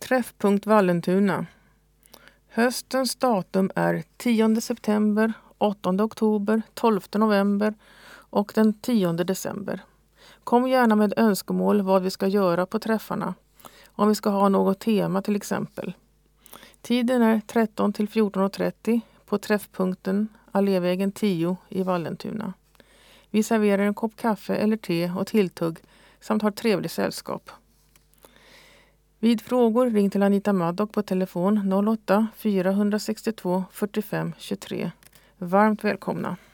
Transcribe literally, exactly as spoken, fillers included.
Träffpunkt Vallentuna. Höstens datum är tionde september, åttonde oktober, tolfte november och den tionde december. Kom gärna med önskemål vad vi ska göra på träffarna. Om vi ska ha något tema till exempel. Tiden är tretton till fjorton trettio på träffpunkten Allévägen tio i Vallentuna. Vi serverar en kopp kaffe eller te och tilltugg samt har trevligt sällskap. Vid frågor ring till Anita Maddock på telefon noll åtta fyra sex två fyrtiofem tjugotre. Varmt välkomna!